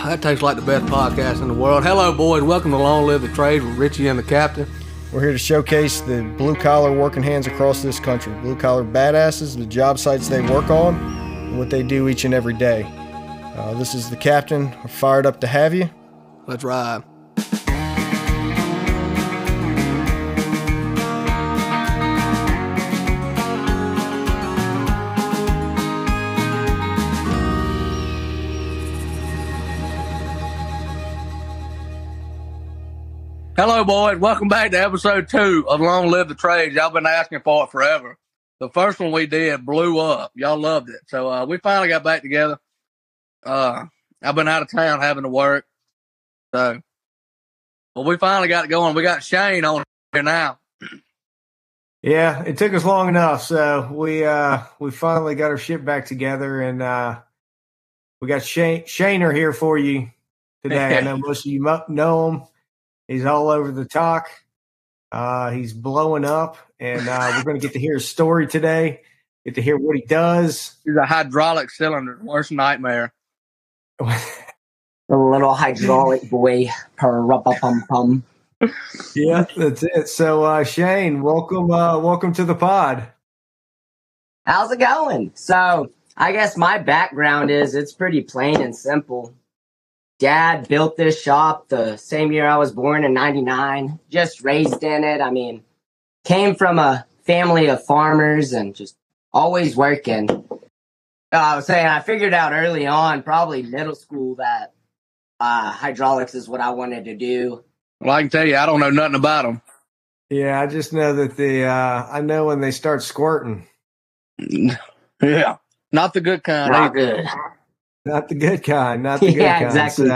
That tastes like the best podcast in the world. Hello, boys. Welcome to Long Live the Trade with Richie and the Captain. We're here to showcase the blue-collar working hands across this country. Blue-collar badasses, the job sites they work on, and what they do each and every day. This is the Captain. We're fired up to have you. Let's ride. Hello, boys. Welcome back to episode 2 of Long Live the Trade. Y'all been asking for it forever. The first one we did blew up. Y'all loved it. So we finally got back together. I've been out of town having to work. So, well, we finally got it going. We got Shane on here now. Yeah, it took us long enough. So we finally got our shit back together, and we got Shaner here for you today. I know most of you know him. He's all over the talk. He's blowing up, and we're going to get to hear his story today, get to hear what he does. He's a hydraulic cylinder, worst nightmare. A little hydraulic boy. Pum. Yeah, that's it. So, Shane, welcome to the pod. How's it going? So, I guess my background is it's pretty plain and simple. Dad built this shop the same year I was born in 99, just raised in it. I mean, came from a family of farmers and just always working. I was saying I figured out early on, probably middle school, that hydraulics is what I wanted to do. Well, I can tell you, I don't know nothing about them. Yeah, I just know that I know when they start squirting. Yeah, not the good kind. Not good. Not the good kind. Not the good kind. Yeah, exactly.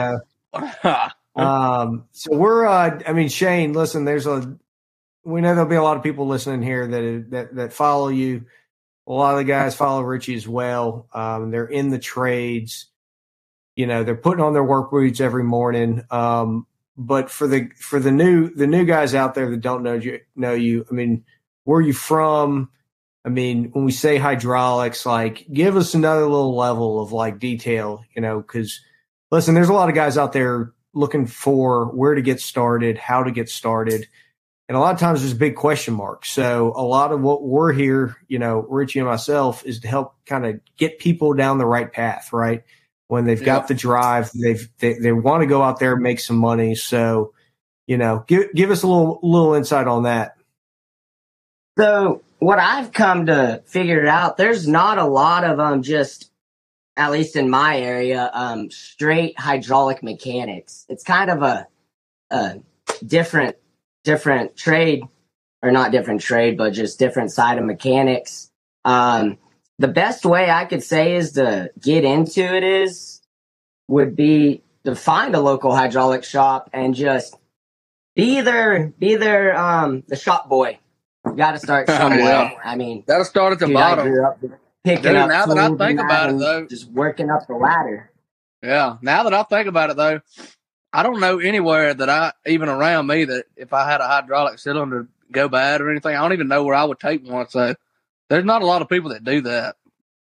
So we're. Shane, listen. We know there'll be a lot of people listening here that follow you. A lot of the guys follow Richie as well. They're in the trades. You know, they're putting on their work boots every morning. But for the new guys out there that don't know you. I mean, where are you from? I mean, when we say hydraulics, like, give us another little level of, like, detail, you know, because, listen, there's a lot of guys out there looking for where to get started, how to get started, and a lot of times there's a big question mark. So a lot of what we're here, you know, Richie and myself, is to help kind of get people down the right path, right? When they've got the drive, they want to go out there and make some money. So, you know, give us a little insight on that. So what I've come to figure out, there's not a lot of just, at least in my area, straight hydraulic mechanics. It's kind of a different trade, or not different trade, but just different side of mechanics. The best way I could say is to get into it would be to find a local hydraulic shop and just be their the shop boy. You got to start somewhere. Yeah. I mean, That'll start at the bottom. I grew up picking up now that I think about it, though, just working up the ladder. Yeah, now that I think about it, though, I don't know anywhere even around me, that if I had a hydraulic cylinder go bad or anything, I don't even know where I would take one. So there's not a lot of people that do that.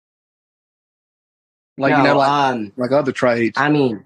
Like, like other trades. I mean,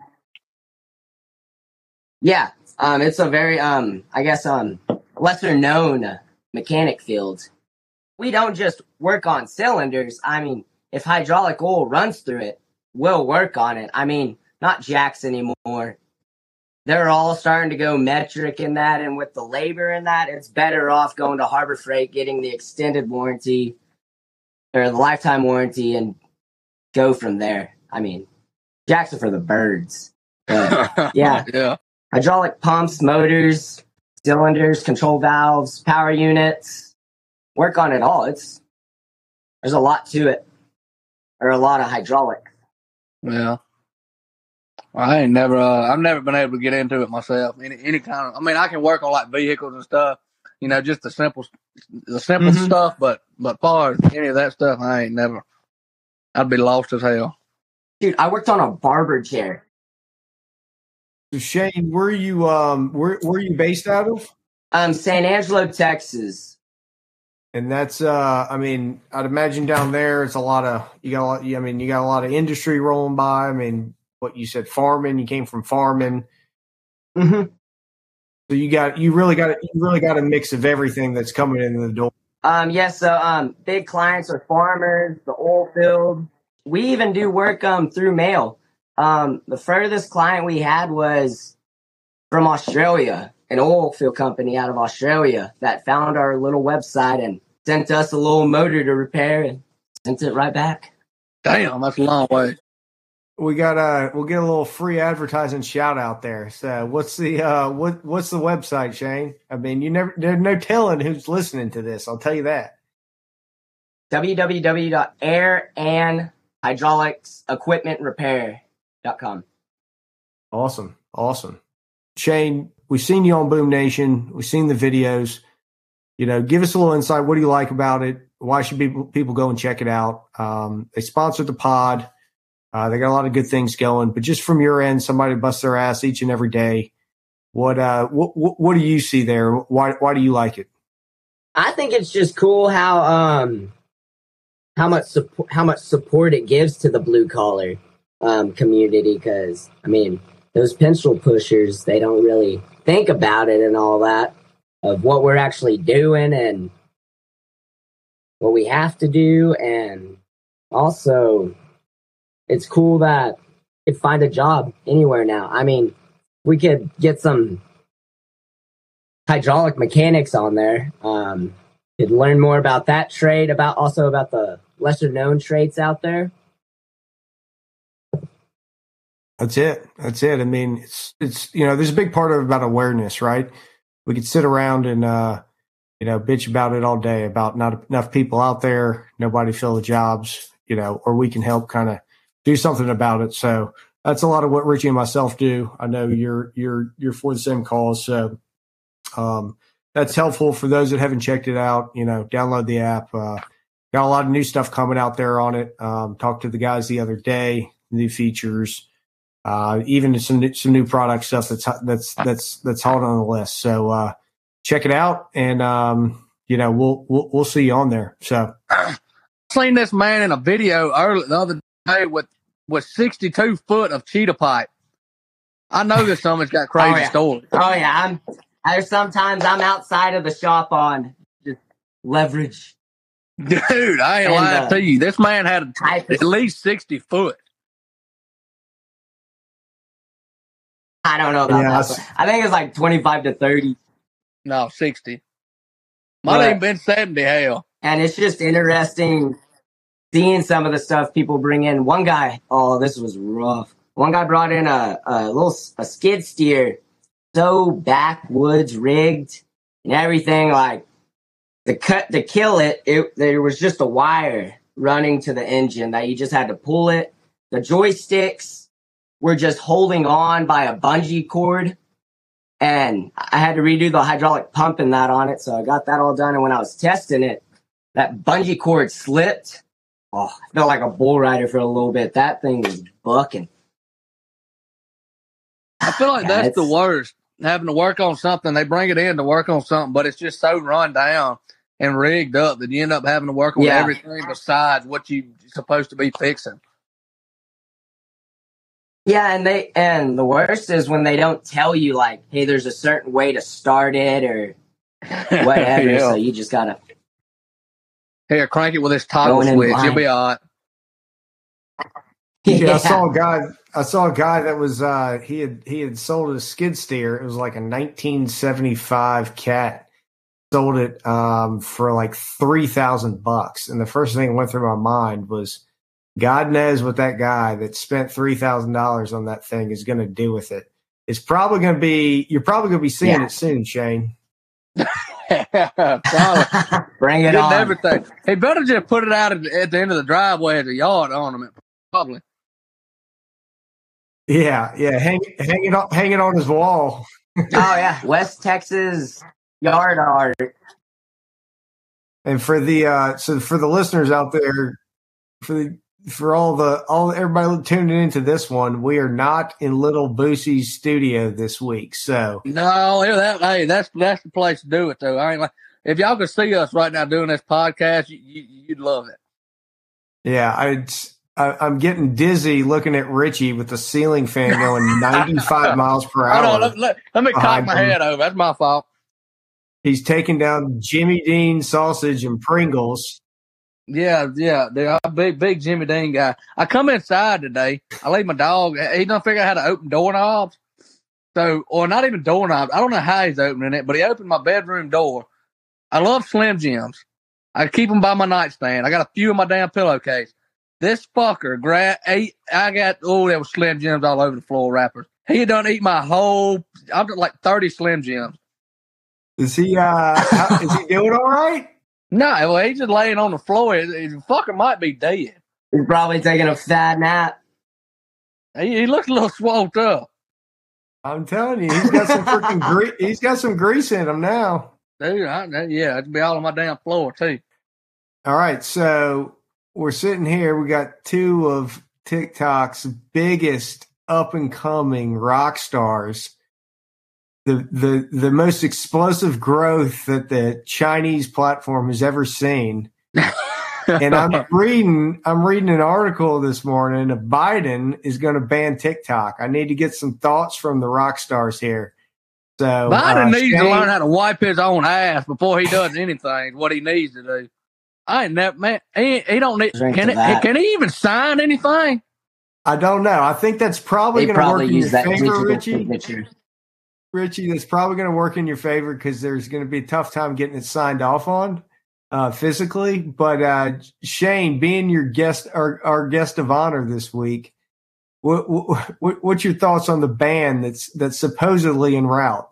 yeah, it's a very, lesser known mechanic field. We don't just work on cylinders. I mean, if hydraulic oil runs through it, we'll work on it. I mean, not jacks anymore. They're all starting to go metric in that, and with the labor in that, it's better off going to Harbor Freight, getting the extended warranty or the lifetime warranty, and go from there. I mean, jacks are for the birds. But, yeah. Hydraulic pumps, motors, cylinders, control valves, power units, work on it all. There's a lot to it, or a lot of hydraulic. Yeah. I've never been able to get into it myself. Any kind of, I mean, I can work on like vehicles and stuff, you know, just the simple stuff, but far as any of that stuff, I'd be lost as hell. Dude, I worked on a barber chair. So Shane, where are you based out of? San Angelo, Texas. And that's, I mean, I'd imagine down there it's you got a lot of industry rolling by. I mean, what you said, farming. You came from farming. Mm-hmm. So you really got a mix of everything that's coming in the door. So big clients are farmers, the oil field. We even do work through mail. The furthest client we had was from Australia, an oil field company out of Australia that found our little website and sent us a little motor to repair and sent it right back. Damn, that's a long way. We'll get a little free advertising shout out there. So what's the website, Shane? I mean, there's no telling who's listening to this. I'll tell you that. www.airandhydraulicsequipmentrepair.com. Awesome. Shane, we've seen you on Boom Nation. We've seen the videos. Give us a little insight. What do you like about it? Why should people go and check it out? They sponsored the pod. They got a lot of good things going, but just from your end, somebody busts their ass each and every day. What do you see there? Why do you like it? I think it's just cool how much support it gives to the blue collar community. Because I mean, those pencil pushers, they don't really think about it and all that of what we're actually doing and what we have to do, and also. It's cool that you could find a job anywhere now. I mean, we could get some hydraulic mechanics on there. Could learn more about that trade, about the lesser known trades out there. That's it. I mean, it's there's a big part of it about awareness, right? We could sit around and bitch about it all day about not enough people out there, nobody fill the jobs, or we can help kind of do something about it. So that's a lot of what Richie and myself do. I know you're for the same cause. So that's helpful for those that haven't checked it out. Download the app. Got a lot of new stuff coming out there on it. Talked to the guys the other day, new features, even some new product stuff that's hot on the list. So check it out, and we'll see you on there. So Seen this man in a video the other day with 62 foot of cheetah pipe. I know this someone's got crazy stories. Oh yeah, there's sometimes I'm outside of the shop on just leverage. Dude, I ain't lying to you. This man had at least 60 foot. I don't know about that. I think it's like 25 to 30. No, 60. Might even been 70, hell. And it's just interesting seeing some of the stuff people bring in. One guy, this was rough. One guy brought in a skid steer, so backwoods rigged and everything. Like to kill it, there was just a wire running to the engine that you just had to pull it. The joysticks were just holding on by a bungee cord, and I had to redo the hydraulic pump and that on it. So I got that all done, and when I was testing it, that bungee cord slipped. I felt like a bull rider for a little bit. That thing was bucking. I feel like that's the worst, having to work on something. They bring it in to work on something, but it's just so run down and rigged up that you end up having to work on everything besides what you're supposed to be fixing. Yeah, and the worst is when they don't tell you, like, hey, there's a certain way to start it or whatever, so you just gotta... Here, crank it with this toggle switch. You'll be all right. Yeah, I saw a guy that was he had sold a skid steer. It was like a 1975 Cat. Sold it for like $3,000, and the first thing that went through my mind was, God knows what that guy that spent $3,000 on that thing is going to do with it. It's probably going to be you're probably going to be seeing it soon, Shane. Bring it on. Everything. He better just put it out at the end of the driveway as a yard ornament, probably. Yeah. Hang it on his wall. Oh yeah, West Texas yard art. And for the listeners out there, for everybody tuning into this one, we are not in Little Boosie's studio this week. So no, that's the place to do it though. I ain't if y'all could see us right now doing this podcast, you'd love it. Yeah, I'm getting dizzy looking at Richie with the ceiling fan going 95 miles per hour. Hold on, let me cock my head over. That's my fault. He's taking down Jimmy Dean sausage and Pringles. Yeah, they're a big Jimmy Dean guy. I come inside today. I leave my dog. He don't figure out how to open doorknobs. So, or not even doorknobs. I don't know how he's opening it, but he opened my bedroom door. I love Slim Jims. I keep them by my nightstand. I got a few in my damn pillowcase. This fucker there was Slim Jims all over the floor wrappers. He done eat my whole, I've got like 30 Slim Jims. Is he doing all right? No, well, he's just laying on the floor. He fucker might be dead. He's probably taking a fat nap. He looks a little swolled up. I'm telling you, he's got some freaking he's got some grease in him now. Dude, it'd be all on my damn floor too. All right, so we're sitting here. We got two of TikTok's biggest up and coming rock stars. The most explosive growth that the Chinese platform has ever seen. And I'm reading an article this morning of Biden is going to ban TikTok. I need to get some thoughts from the rock stars here. So Biden needs to learn how to wipe his own ass before he does anything. What he needs to do. I ain't that man. He don't need. Can he even sign anything? I don't know. I think that's probably going to work in your favor, Richie. Richie, that's probably going to work in your favor because there's going to be a tough time getting it signed off on physically. But Shane, being your guest, our guest of honor this week, what's your thoughts on the ban that's supposedly en route?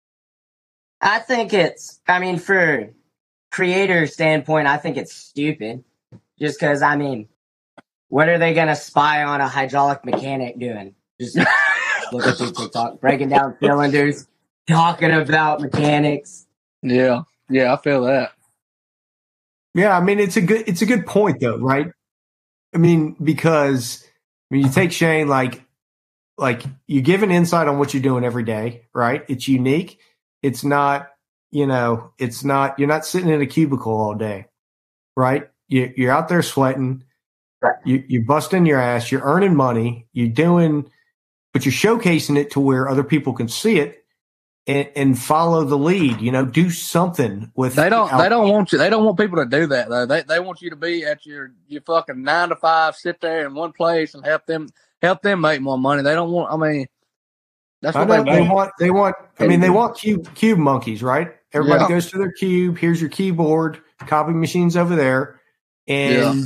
I think for creator standpoint, I think it's stupid. Just because, what are they going to spy on a hydraulic mechanic doing? Just look at TikTok, breaking down cylinders, talking about mechanics. Yeah, I feel that. Yeah, it's a good point though, right? Because you take Shane, like you give an insight on what you're doing every day, right? It's unique. It's not, you're not sitting in a cubicle all day, right? You're out there sweating, right. You're busting your ass, you're earning money, but you're showcasing it to where other people can see it and follow the lead. Do something with. They don't want you. They don't want people to do that though. They want you to be at your fucking 9 to 5, sit there in one place and help them make more money. They don't want. That's what they want. They want cube monkeys, right? Everybody goes to their cube. Here's your keyboard. Copy machines over there, and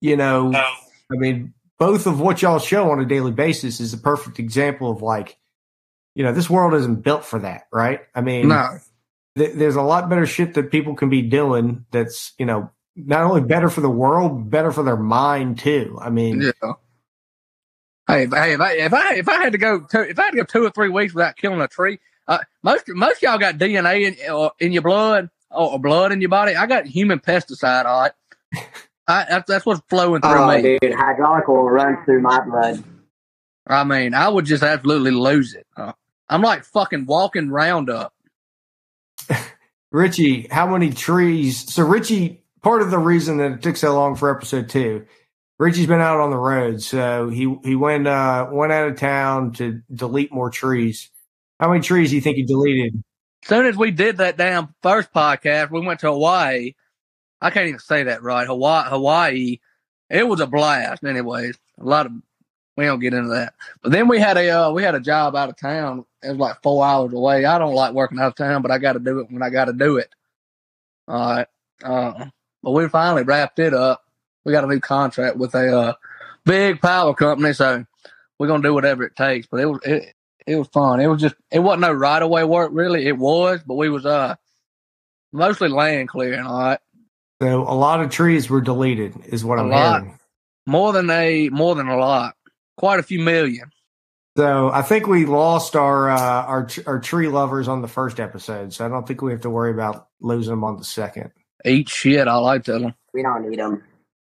both of what y'all show on a daily basis is a perfect example of this world isn't built for that, right? No. There's a lot better shit that people can be doing that's, not only better for the world, but better for their mind too. Yeah. Hey, if I had to go 2 or 3 weeks without killing a tree, most of y'all got DNA in your blood or blood in your body. I got human pesticide, all right? That's what's flowing through me. Dude, hydraulic will run through my blood. I would just absolutely lose it. I'm like fucking walking Roundup. Richie, how many trees? So Richie, part of the reason that it took so long for episode 2, Richie's been out on the road, so he went out of town to delete more trees. How many trees do you think he deleted? As soon as we did that damn first podcast, we went to Hawaii. I can't even say that right. Hawaii. It was a blast. Anyways, we don't get into that. But then we had a job out of town. It was like 4 hours away. I don't like working out of town, but I got to do it when I got to do it. All right. But we finally wrapped it up. We got a new contract with a big power company, so we're gonna do whatever it takes. But it was fun. It wasn't no right away work really. It was, but we was mostly land clearing. All right. So a lot of trees were deleted, is what I'm hearing. More than a lot. Quite a few million. So I think we lost our tree lovers on the first episode. So I don't think we have to worry about losing them on the second. Eat shit, I like to tell them. We don't need them.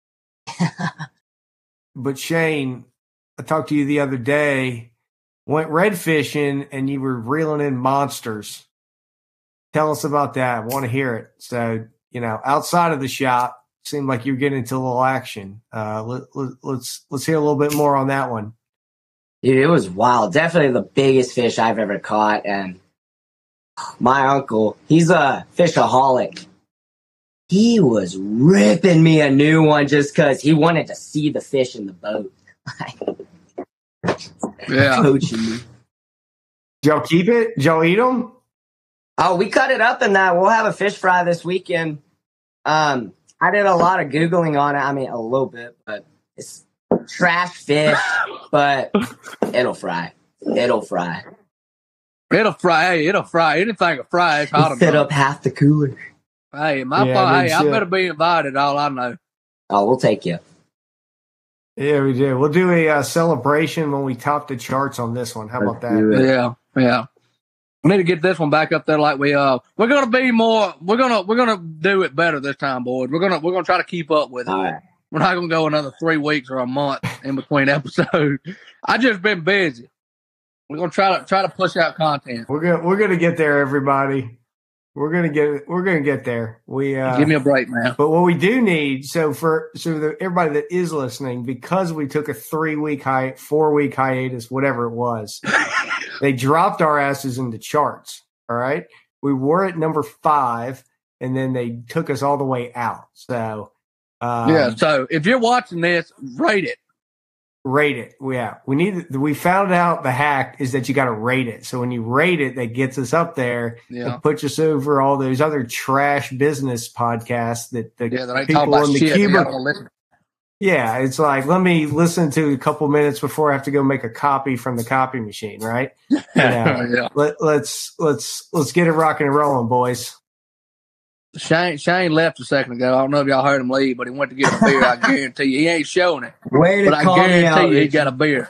But Shane, I talked to you the other day, went red fishing, and you were reeling in monsters. Tell us about that. I want to hear it. So, outside of the shop, seemed like you're getting into a little action. Let's hear a little bit more on that one. Dude, it was wild. Definitely the biggest fish I've ever caught. And my uncle, he's a fishaholic. He was ripping me a new one just because he wanted to see the fish in the boat. Yeah. Coaching me. Did y'all keep it? Did y'all eat them? Oh, we cut it up in that. We'll have a fish fry this weekend. I did a lot of Googling on it. I mean, a little bit, but it's trash fish, but it'll fry. It'll fry. It'll fry. Hey, it'll fry. Anything will fry. It's hot Fit enough. up half the cooler. Hey, my Yeah, fault. I mean, Hey, I shit. better be invited. All I know. Oh, we'll take you. Yeah, we did. We'll do a celebration when we top the charts on this one. How about Let's do that? it. Yeah, yeah. We need to get this one back up there like we're gonna be more. We're gonna do it better this time, boys. We're gonna try to keep up with it. All right. We're not gonna go another 3 weeks or a month in between episodes. I just been busy. We're gonna try to push out content. We're gonna get there, everybody. We're gonna get there. Give me a break, man. But what we do need, everybody that is listening, because we took a 4-week hiatus, whatever it was, they dropped our asses into charts. All right, we were at number 5, and then they took us all the way out. So Yeah. So if you're watching this, rate it. rate it. Yeah, we found out the hack is that you got to rate it. So when you rate it, that gets us up there. Yeah. It puts us over all those other trash business podcasts that the Yeah, that ain't people talking about in the shit. You Cuba. gotta listen. Yeah, it's like, let me listen to a couple minutes before I have to go make a copy from the copy machine, right? Yeah. Let's get it rocking and rolling, boys. Shane left a second ago. I don't know if y'all heard him leave, but he went to get a beer. I guarantee you, he ain't showing it, Way to but I call me out, guarantee you, he Richie. got a beer.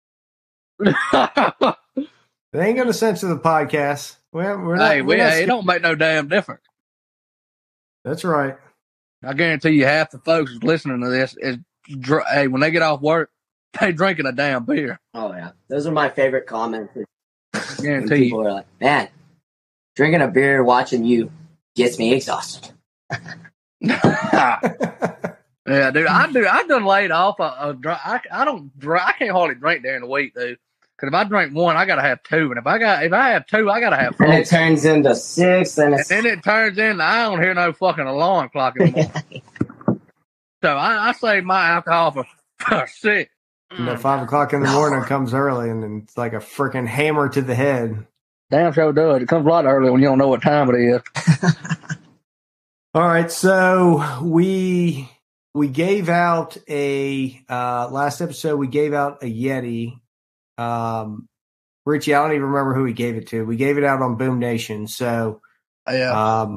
It ain't going to censor the podcast. We're not. It don't make no damn difference. That's right. I guarantee you, half the folks listening to this is, when they get off work, they drinking a damn beer. Oh, yeah. Those are my favorite comments. When Guarantee people you. are like, man, drinking a beer, watching you gets me exhausted. Yeah, dude. I done laid off a drink. I can't hardly drink during the week, dude. Because if I drink one, I gotta have two, and if I have two, I gotta have four. And it turns into 6, and it's... And then it turns into I don't hear no fucking alarm clock anymore. So I save my alcohol for 6. And at 5 o'clock in the morning it comes early, and then it's like a freaking hammer to the head. Damn sure does. It comes a lot early when you don't know what time it is. All right, so we gave out a last episode. We gave out a Yeti. Richie, I don't even remember who we gave it to. We gave it out on Boom Nation. So Yeah.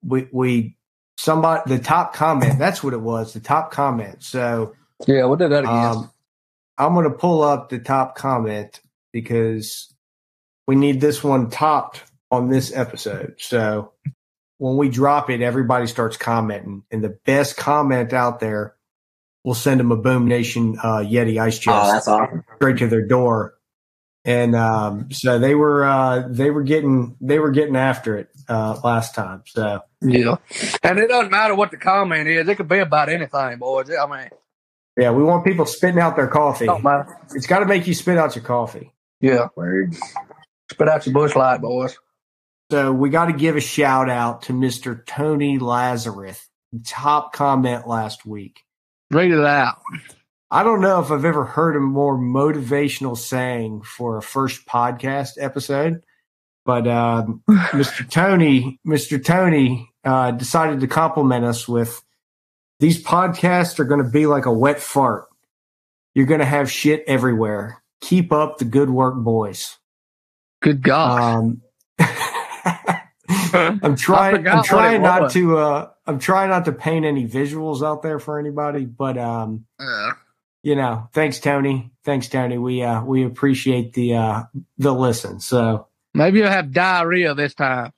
the top comment. That's what it was. The top comment. So Yeah, we'll do that again. I'm going to pull up the top comment because we need this one topped on this episode. So when we drop it, everybody starts commenting, and the best comment out there, we'll send them a Boom Nation Yeti ice chest. Oh, that's awesome. Straight to their door. And so they were getting after it last time. So Yeah. And it doesn't matter what the comment is. It could be about anything, boys. I mean, yeah, we want people spitting out their coffee. don't matter. It's got to make you spit out your coffee. Yeah. Word. Spit out your bush light, boys. So we got to give a shout out to Mr. Tony Lazarus, top comment last week. Read it out. I don't know if I've ever heard a more motivational saying for a first podcast episode, but Mr. Tony decided to compliment us with, these podcasts are going to be like a wet fart. You're going to have shit everywhere. Keep up the good work, boys. Good God. I'm trying not to paint any visuals out there for anybody, but thanks Tony. We appreciate the listen. So maybe you'll have diarrhea this time.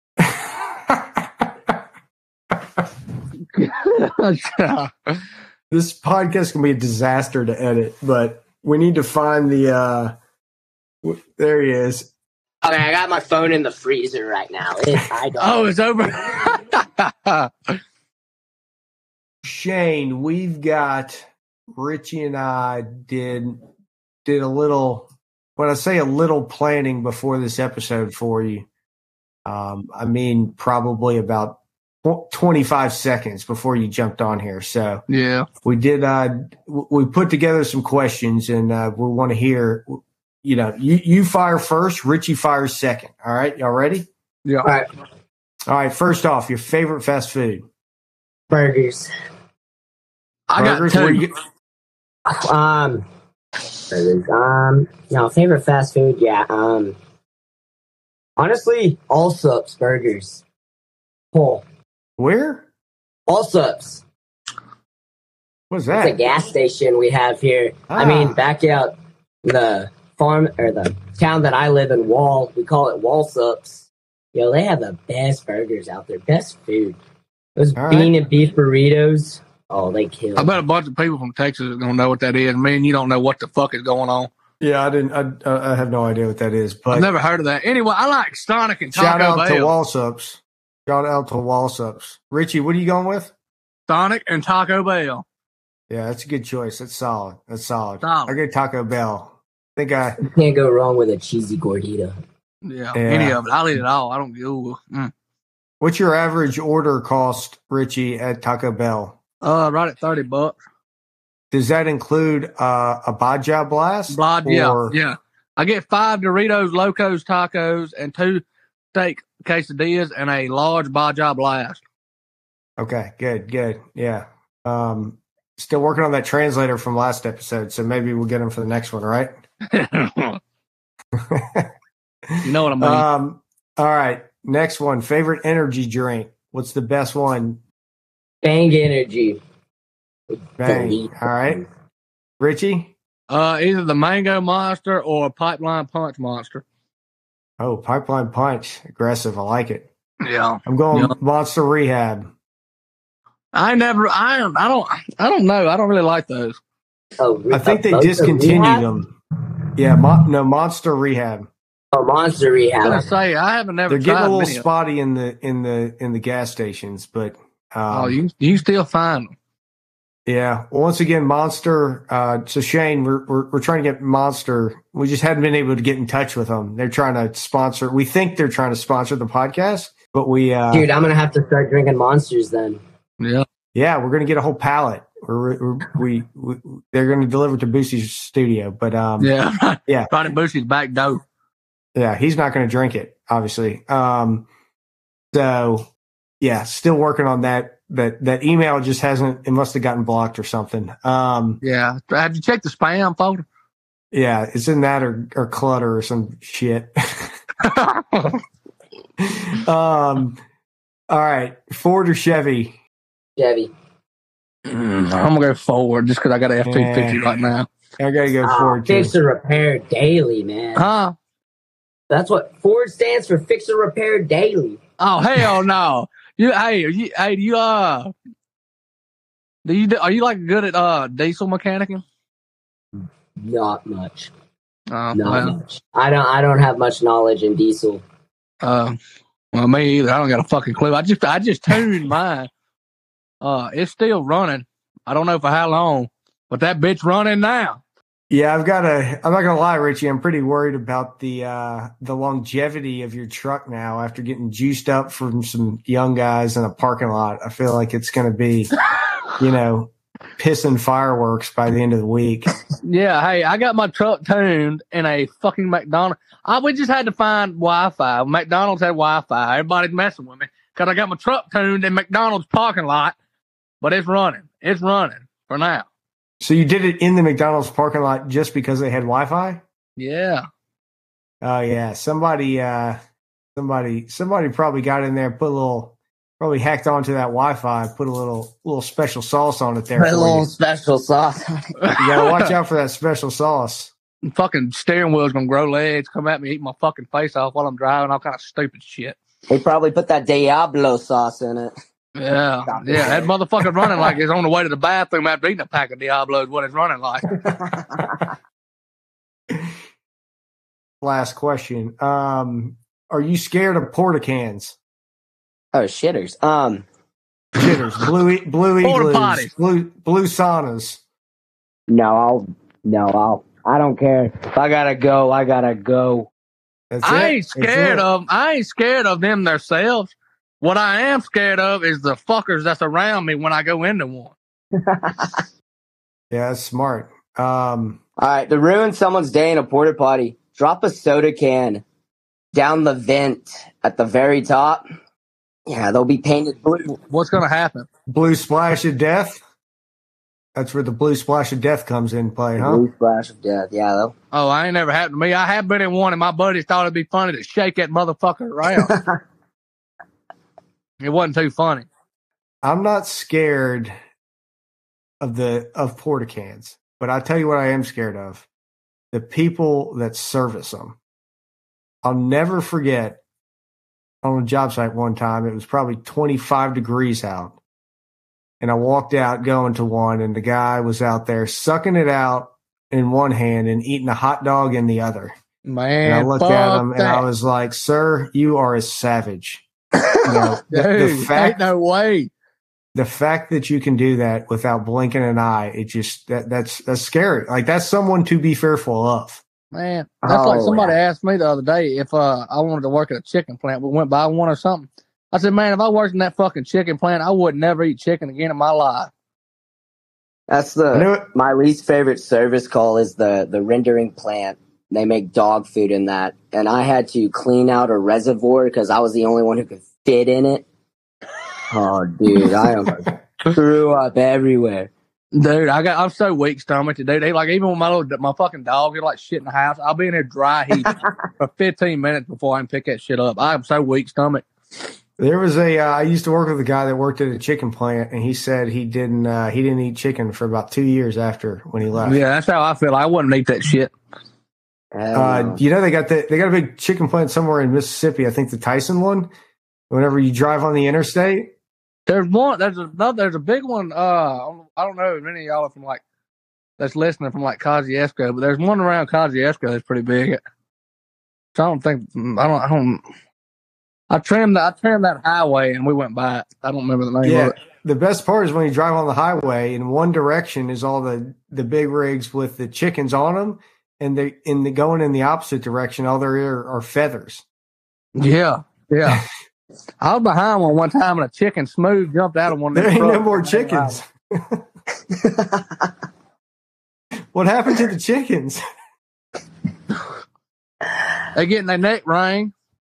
This podcast can be a disaster to edit, but we need to find the there he is. Okay, I got my phone in the freezer right now. Oh, it's over. Shane, we've got Richie and I did a little, when I say a little planning before this episode for you, I mean probably about 25 seconds before you jumped on here. So Yeah. we did, we put together some questions, and we want to hear, you fire first, Richie fires second. All right. Y'all ready? Yeah. All right. First off, your favorite fast food? Burgers. I got two. Burgers. Favorite fast food, yeah. Honestly, Allsup's burgers. Cool. Where? Allsup's. What's that? It's a gas station we have here. I mean, back out the farm or the town that I live in, Wall. We call it Wallsups. They have the best burgers out there. Best food. Those bean and beef burritos. Oh, they kill. I bet a bunch of people from Texas are gonna know what that is. Man, you don't know what the fuck is going on. Yeah, I have no idea what that is. But I've never heard of that. Anyway, I like Sonic and Taco Bell. Shout out to Wallsups. Shout out to Wallsups. Richie, what are you going with? Sonic and Taco Bell. Yeah, that's a good choice. That's solid. Solid. I get Taco Bell. You can't go wrong with a cheesy gordita. Yeah, any of it. I'll eat it all. I don't give. What's your average order cost, Richie, at Taco Bell? Right at $30. Does that include a Baja Blast? Yeah. I get 5 Doritos Locos tacos and 2 steak quesadillas and a large Baja Blast. Okay, good. Yeah. Still working on that translator from last episode, so maybe we'll get him for the next one, right? You know what I mean. All right, next one. Favorite energy drink. What's the best one? Bang Energy. Bang. All right. Richie? Either the Mango Monster or Pipeline Punch Monster. Oh, Pipeline Punch. Aggressive. I like it. Yeah. I'm going Monster Rehab. I don't know. I don't really like those. I think they discontinued them. Yeah, Monster Rehab. Oh, Monster Rehab. I was gonna say I haven't never. They're getting a little spotty in the gas stations, but you can still find them. Yeah. Once again, Monster. So Shane, we're trying to get Monster. We just hadn't been able to get in touch with them. They're trying to sponsor. We think they're trying to sponsor the podcast, but we. Dude, I'm gonna have to start drinking Monsters then. Yeah. Yeah, we're gonna get a whole pallet. They're gonna deliver to Boosie's studio, but yeah, yeah, right at Boosie's back door. Yeah, he's not gonna drink it, obviously. So yeah, still working on that. That email just hasn't. It must have gotten blocked or something. Yeah, have you checked the spam folder? Yeah, it's in that or clutter or some shit. All right, Ford or Chevy? Chevy. I'm gonna go Ford just because I got an F-250 right now. I gotta go Ford. Fix and repair daily, man. Huh? That's what Ford stands for. Fix and repair daily. Oh hell no! Are you like good at diesel mechanicing? Not much. Not much. I don't have much knowledge in diesel. Well, me either. I don't got a fucking clue. I just tuned mine. It's still running. I don't know for how long, but that bitch running now. Yeah, I'm not gonna lie, Richie. I'm pretty worried about the longevity of your truck now after getting juiced up from some young guys in a parking lot. I feel like it's gonna be, pissing fireworks by the end of the week. Yeah, hey, I got my truck tuned in a fucking McDonald's. We just had to find Wi-Fi. McDonald's had Wi-Fi. Everybody's messing with me because I got my truck tuned in McDonald's parking lot, but it's running. It's running for now. So you did it in the McDonald's parking lot just because they had Wi-Fi? Yeah. Oh yeah. Somebody probably got in there, probably hacked onto that Wi-Fi, put a little special sauce on it there. Put a little special sauce on it. You gotta watch out for that special sauce. Fucking steering wheel's gonna grow legs, come at me, eat my fucking face off while I'm driving, all kind of stupid shit. They probably put that Diablo sauce in it. Yeah, that motherfucker's running like it's on the way to the bathroom after eating a pack of Diablo is what it's running like. Last question. Are you scared of porta cans? Oh, shitters. Jitters, blue Porta igloos, potties. blue saunas. No, I don't care. If I gotta go, I gotta go. That's I it. ain't scared of. I ain't scared of them themselves. What I am scared of is the fuckers that's around me when I go into one. Yeah, that's smart. All right, to ruin someone's day in a porta potty, drop a soda can down the vent at the very top. Yeah, they'll be painted blue. What's gonna happen? Blue splash of death. That's where the blue splash of death comes in play, huh? Blue splash of death. Yeah, though. Oh, I ain't never happened to me. I have been in one, and my buddies thought it'd be funny to shake that motherfucker around. It wasn't too funny. I'm not scared of porta cans, but I'll tell you what I am scared of: the people that service them. I'll never forget on a job site one time. It was probably 25 degrees out, and I walked out going to one, and the guy was out there sucking it out in one hand and eating a hot dog in the other. Man, And I looked at him and I was like, "Sir, you are a savage." You know, Dude, ain't no way. The fact that you can do that without blinking an eye, it just that's scary. Like, that's someone to be fearful of. Man, that's like somebody asked me the other day if I wanted to work at a chicken plant. We went by one or something. I said, man, if I worked in that fucking chicken plant, I would never eat chicken again in my life. That's my least favorite service call is the rendering plant. They make dog food in that, and I had to clean out a reservoir because I was the only one who could fit in it. Oh, dude, I almost threw up everywhere. Dude, I'm so weak stomach today. They like, even with my fucking dog, get like shit in the house. I'll be in there dry heat for 15 minutes before I can pick that shit up. I'm so weak stomach. There was I used to work with a guy that worked at a chicken plant, and he said he didn't eat chicken for about 2 years after when he left. Yeah, that's how I feel. I wouldn't eat that shit. You know, they got a big chicken plant somewhere in Mississippi. I think the Tyson one. Whenever you drive on the interstate, there's one. There's a big one. I don't know if any of y'all are from that's listening from Kosciuszko, but there's one around Kosciuszko that's pretty big. So I don't think I trimmed that highway and we went by it. I don't remember the name of it. The best part is when you drive on the highway, in one direction is all the big rigs with the chickens on them, and they going in the opposite direction, all there are feathers. Yeah. I was behind one time and a chicken smooth jumped out of one of them. There ain't trucks. No more chickens. What happened to the chickens? They getting their neck rang.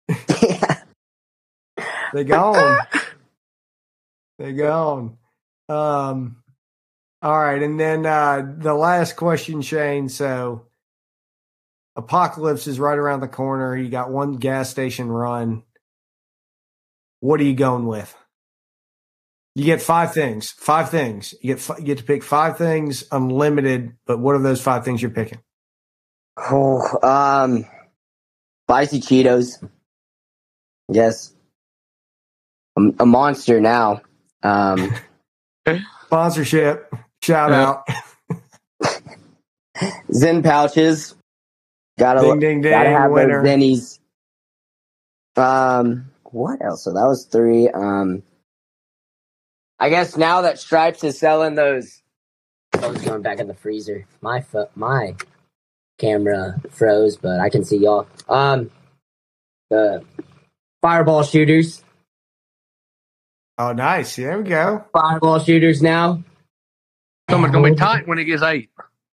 They gone. They gone. All right, and then the last question, Shane. So, apocalypse is right around the corner. You got one gas station run. What are you going with? You get 5 things. 5 things. You get to pick 5 things, unlimited. But what are those 5 things you're picking? Oh, spicy Cheetos. Yes. A monster now. Sponsorship. Shout out. Zen pouches. Ding, ding, ding. Gotta have winner. those Zennies. What else? So that was 3. I guess now that Stripes is selling those. I was going back in the freezer. My camera froze, but I can see y'all. The fireball shooters. Oh, nice. There we go. Fireball shooters now. Someone's gonna be tight when he gets 8.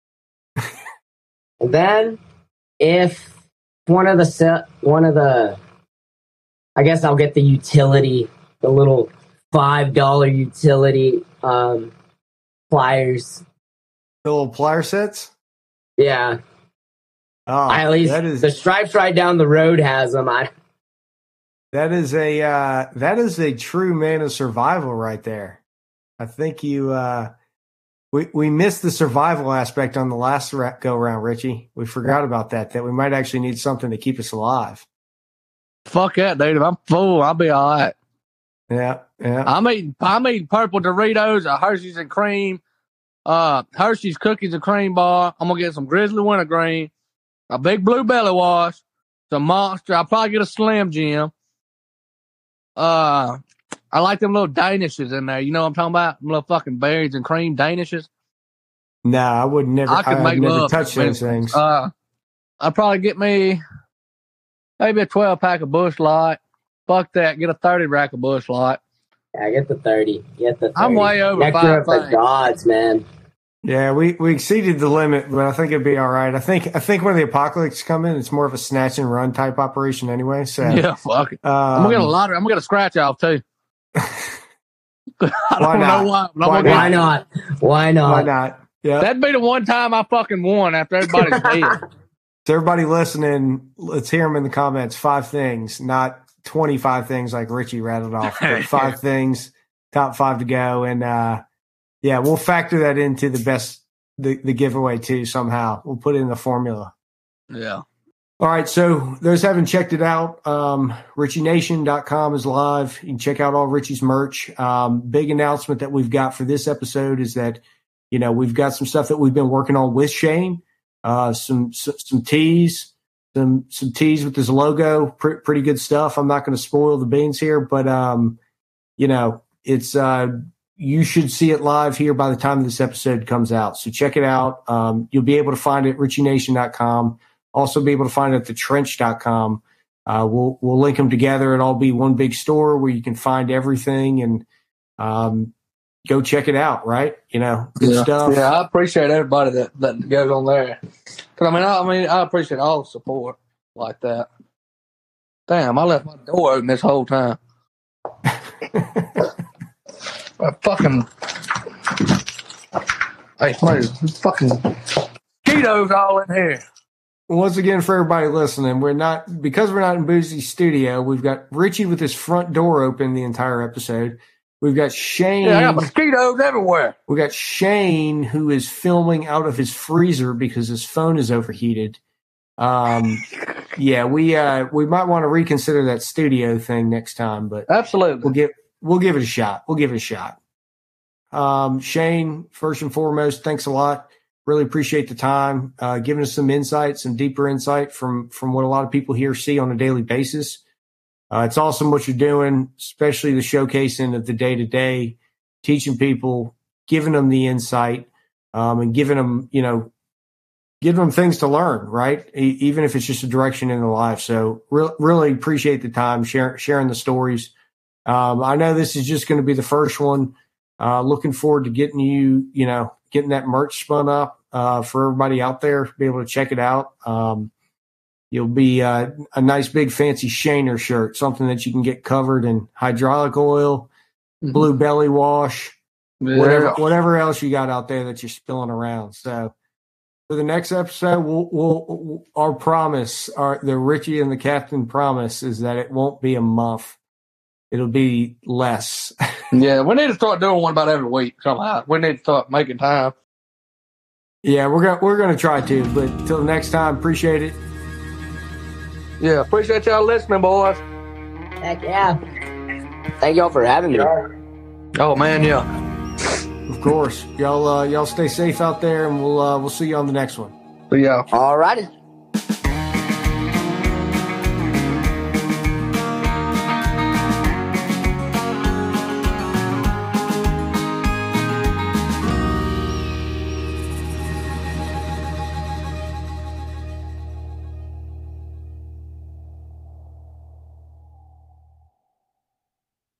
And then, if one of the, I guess I'll get the utility, the little $5 utility pliers. The little plier sets? Yeah. Oh, at least the Stripes right down the road has them. That is a true man of survival right there. I think we missed the survival aspect on the last go round, Richie. We forgot about that we might actually need something to keep us alive. Fuck that, dude. If I'm full, I'll be all right. Yeah. I'm eating purple Doritos, a Hershey's and cream, Hershey's cookies and cream bar. I'm gonna get some Grizzly wintergreen, a big blue belly wash, some Monster. I'll probably get a Slim Jim. I I like them little danishes in there. You know what I'm talking about? Them little fucking berries and cream danishes. No, I would never. I could make never love touch to them. those things. I'd probably get me maybe a 12-pack of Busch Light. Fuck that. Get a 30 rack of Busch Light. Yeah, get the 30. Get the 30. I'm way over Nectar of 5 the gods, man. Yeah, we exceeded the limit, but I think it'd be all right. I think when the apocalypse come in, it's more of a snatch and run type operation anyway. So Yeah, fuck it. I'm gonna get a lottery. I'm gonna get a scratch off too. I don't know why. But Why not? Why not? Yeah, that'd be the one time I fucking won after everybody's dead. So everybody listening, let's hear them in the comments. 5 things, not 25 things like Richie rattled off. But 5 things, top 5 to go, and yeah, we'll factor that into the giveaway too somehow. We'll put it in the formula. Yeah. All right, so those who haven't checked it out, RichieNation.com is live. You can check out all Richie's merch. Big announcement that we've got for this episode is that, we've got some stuff that we've been working on with Shane. Some tees, some tees with his logo, pretty good stuff. I'm not going to spoil the beans here, but it's you should see it live here by the time this episode comes out. So check it out. You'll be able to find it at RichieNation.com. Also be able to find it at thetrench.com. We'll link them together. It'll all be one big store where you can find everything and go check it out, right? Good stuff. Yeah, I appreciate everybody that goes on there. Cause I appreciate all the support like that. Damn, I left my door open this whole time. Fucking hey, fucking mosquitoes all in here. Once again, for everybody listening, we're not in Boozy's studio. We've got Richie with his front door open the entire episode. We've got Shane. Yeah, I got mosquitoes everywhere. We got Shane who is filming out of his freezer because his phone is overheated. Yeah, we might want to reconsider that studio thing next time, but absolutely, we'll give it a shot. Shane, first and foremost, thanks a lot. Really appreciate the time, giving us some insight, some deeper insight from what a lot of people here see on a daily basis. It's awesome what you're doing, especially the showcasing of the day-to-day, teaching people, giving them the insight, and giving them things to learn, right? Even if it's just a direction in their life. So really appreciate the time, sharing the stories. I know this is just going to be the first one. Looking forward to getting getting that merch spun up for everybody out there, be able to check it out. You'll be a nice big fancy Shaner shirt, something that you can get covered in hydraulic oil, blue belly wash, whatever else you got out there that you're spilling around. So for the next episode, we'll our promise, the Richie and the Captain promise is that it won't be a month. It'll be less. Yeah, we need to start doing one about every week somehow. We need to start making time. Yeah, we're gonna try to, but till the next time, appreciate it. Yeah, appreciate y'all listening, boys. Heck yeah. Thank y'all for having me. Oh man, yeah. Of course. Y'all stay safe out there, and we'll see you on the next one. See y'all. All righty.